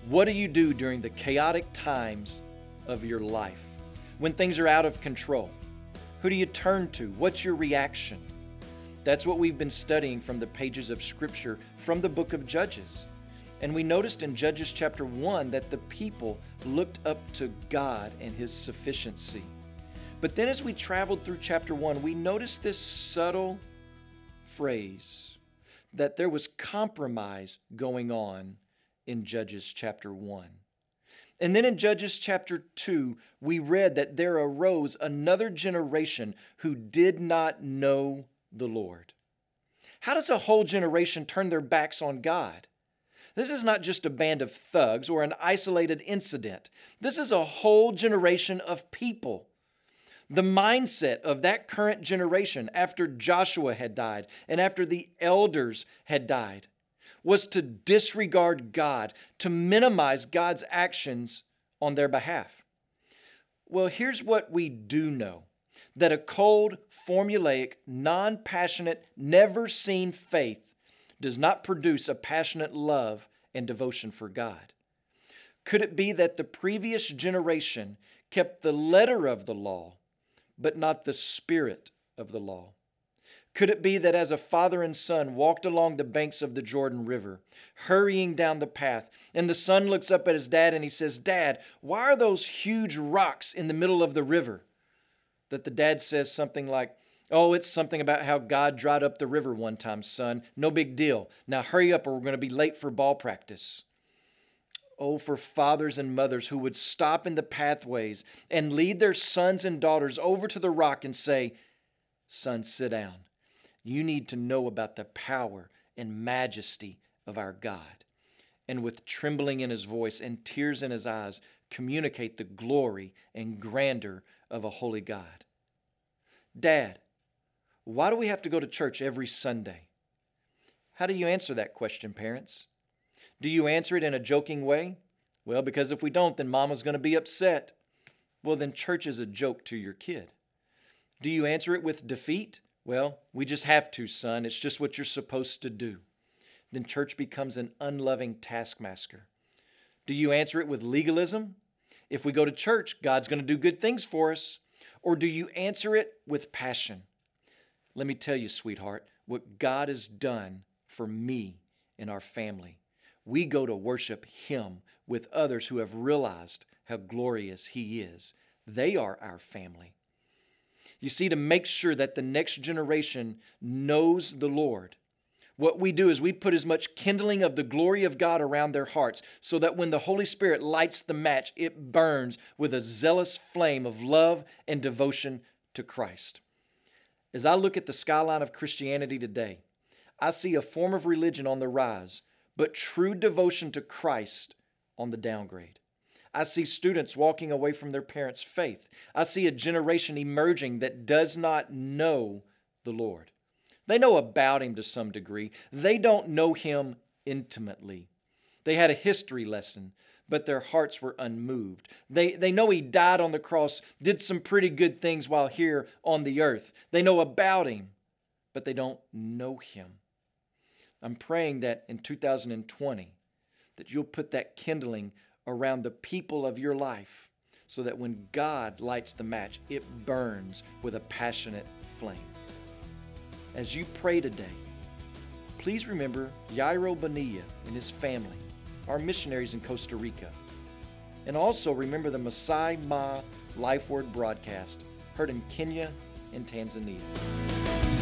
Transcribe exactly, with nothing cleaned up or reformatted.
What do you do during the chaotic times of your life? When things are out of control? Who do you turn to? What's your reaction? That's what we've been studying from the pages of Scripture from the book of Judges. And we noticed in Judges chapter one that the people looked up to God and His sufficiency. But then as we traveled through chapter one, we noticed this subtle phrase that there was compromise going on in Judges chapter one. And then in Judges chapter two, we read that there arose another generation who did not know the Lord. How does a whole generation turn their backs on God? This is not just a band of thugs or an isolated incident. This is a whole generation of people. The mindset of that current generation after Joshua had died and after the elders had died was to disregard God, to minimize God's actions on their behalf. Well, here's what we do know, that a cold, formulaic, non-passionate, never-seen faith does not produce a passionate love and devotion for God. Could it be that the previous generation kept the letter of the law, but not the spirit of the law? Could it be that as a father and son walked along the banks of the Jordan River, hurrying down the path, and the son looks up at his dad and he says, "Dad, why are those huge rocks in the middle of the river?" That the dad says something like, "Oh, it's something about how God dried up the river one time, son. No big deal. Now hurry up or we're going to be late for ball practice." Oh, for fathers and mothers who would stop in the pathways and lead their sons and daughters over to the rock and say, "Son, sit down. You need to know about the power and majesty of our God." And with trembling in his voice and tears in his eyes, communicate the glory and grandeur of a holy God. Dad, why do we have to go to church every Sunday? How do you answer that question, parents? Do you answer it in a joking way? Well, because if we don't, then mama's going to be upset. Well, then church is a joke to your kid. Do you answer it with defeat? Well, we just have to, son. It's just what you're supposed to do. Then church becomes an unloving taskmaster. Do you answer it with legalism? If we go to church, God's going to do good things for us. Or do you answer it with passion? Let me tell you, sweetheart, what God has done for me and our family. We go to worship Him with others who have realized how glorious He is. They are our family. You see, to make sure that the next generation knows the Lord, what we do is we put as much kindling of the glory of God around their hearts so that when the Holy Spirit lights the match, it burns with a zealous flame of love and devotion to Christ. As I look at the skyline of Christianity today, I see a form of religion on the rise, but true devotion to Christ on the downgrade. I see students walking away from their parents' faith. I see a generation emerging that does not know the Lord. They know about Him to some degree. They don't know Him intimately. They had a history lesson, but their hearts were unmoved. They, they know He died on the cross, did some pretty good things while here on the earth. They know about Him, but they don't know Him. I'm praying that in two thousand twenty, that you'll put that kindling around the people of your life so that when God lights the match, it burns with a passionate flame. As you pray today, please remember Yairo Bonilla and his family, our missionaries in Costa Rica. And also remember the Masai Ma Life Word broadcast heard in Kenya and Tanzania.